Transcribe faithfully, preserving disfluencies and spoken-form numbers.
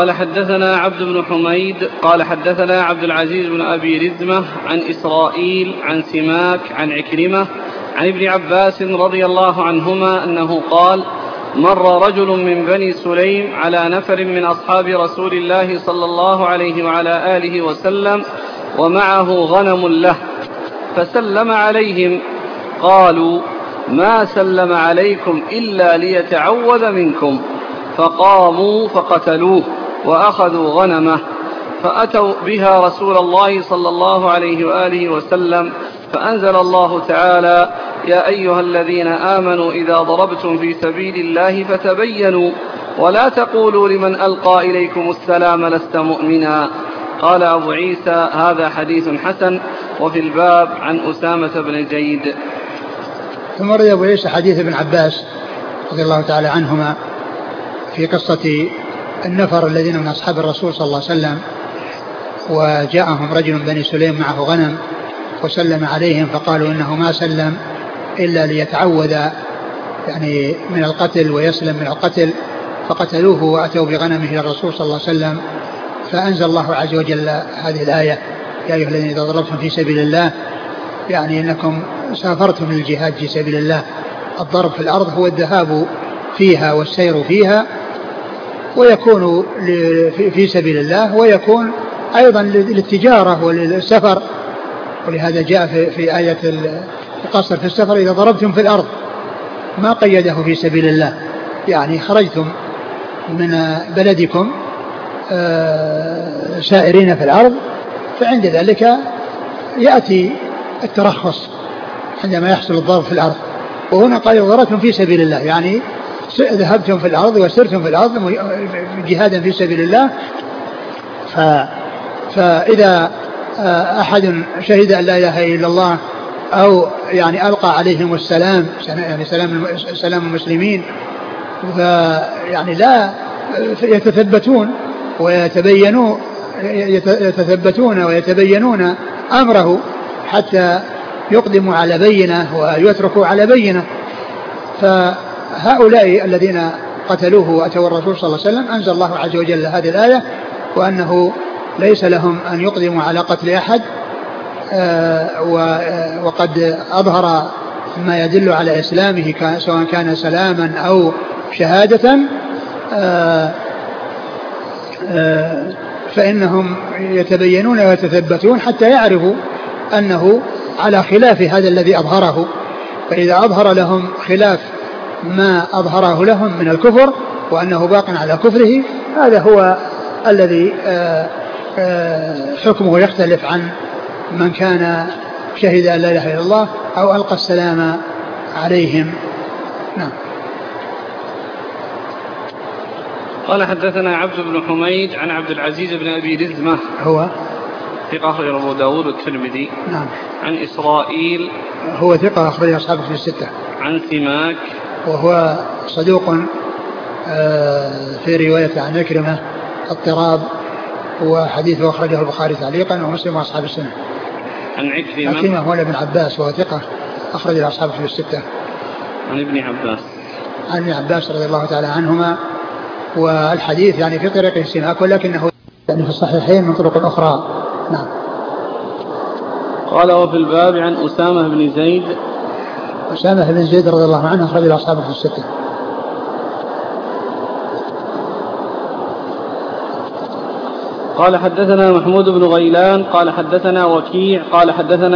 قال حدثنا عبد بن حميد قال حدثنا عبد العزيز بن أبي رزمة عن إسرائيل عن سماك عن عكرمة عن ابن عباس رضي الله عنهما أنه قال: مر رجل من بني سليم على نفر من أصحاب رسول الله صلى الله عليه وعلى آله وسلم ومعه غنم له، فسلم عليهم، قالوا: ما سلم عليكم إلا ليتعوذ منكم، فقاموا فقتلوه وأخذوا غنمه، فأتوا بها رسول الله صلى الله عليه وآله وسلم، فأنزل الله تعالى: يا أيها الذين آمنوا إذا ضربتم في سبيل الله فتبينوا ولا تقولوا لمن ألقى إليكم السلام لست مؤمنا. قال أبو عيسى: هذا حديث حسن. وفي الباب عن أسامة بن زيد. ثم روى أبو عيسى حديث ابن عباس رضي الله تعالى عنهما في قصة النفر الذين من أصحاب الرسول صلى الله عليه وسلم، وجاءهم رجل من بني سليم معه غنم وسلم عليهم، فقالوا إنه ما سلم إلا ليتعوذ يعني من القتل ويسلم من القتل، فقتلوه وأتوا بغنمه إلى الرسول صلى الله عليه وسلم، فأنزل الله عز وجل هذه الآية: يا أيها الذين إذا ضربتم في سبيل الله، يعني أنكم سافرتم للجهاد في سبيل الله. الضرب في الأرض هو الذهاب فيها والسير فيها، ويكون في سبيل الله، ويكون أيضا للتجارة وللسفر، ولهذا جاء في آية القصر في السفر: إذا ضربتم في الأرض، ما قيده في سبيل الله، يعني خرجتم من بلدكم سائرين في الأرض، فعند ذلك يأتي الترخص عندما يحصل الضرب في الأرض. وهنا قال: ضربتم في سبيل الله، يعني ذهبتم في الأرض وسرتم في الأرض جهادا في سبيل الله. ف... فإذا أحد شهد أن لا إله إلا الله أو يعني ألقى عليهم السلام، يعني سلام سلام المسلمين، فيعني لا يتثبتون ويتبينون يتثبتون ويتبينون أمره حتى يقدموا على بينة ويتركوا على بينة. فهؤلاء الذين قتلوه وأتوا الرسول صلى الله عليه وسلم أنزل الله عز وجل هذه الآية، وأنه ليس لهم أن يقدموا على قتل أحد، وقد أظهر ما يدل على إسلامه سواء كان سلاما أو شهادة، فإنهم يتبينون ويتثبتون حتى يعرفوا أنه على خلاف هذا الذي أظهره. فإذا أظهر لهم خلاف ما أظهره لهم من الكفر وأنه باق على كفره، هذا هو الذي حكمه يختلف عن من كان شهد أن لا إله إلا الله أو ألقى السلام عليهم. نعم. قال حدثنا عبد بن حميد عن عبد العزيز بن أبي رزمة، هو ثقة أخرج أبو داود والترمذي. نعم. عن إسرائيل، هو ثقة أخرج أصحابه في الستة. عن سماك، وهو صدوق في رواية عن عكرمة اضطراب، وحديثه أخرجه البخاري تعليقا ومسلم وأصحاب السنة. عن عكرمة، عكرمة هو ابن عباس وهو ثقة أخرج أصحابه في الستة. عن ابن عباس عن ابن عباس رضي الله تعالى عنهما، والحديث يعني في طريق سماك ولكنه يعني في الصحيحين من طرق أخرى. نعم. قال: وفي الباب عن أسامة بن زيد. أسامة بن زيد رضي الله عنه أخرج أصحابه في الستة. قال حدثنا محمود بن غيلان قال حدثنا وكيع قال حدثنا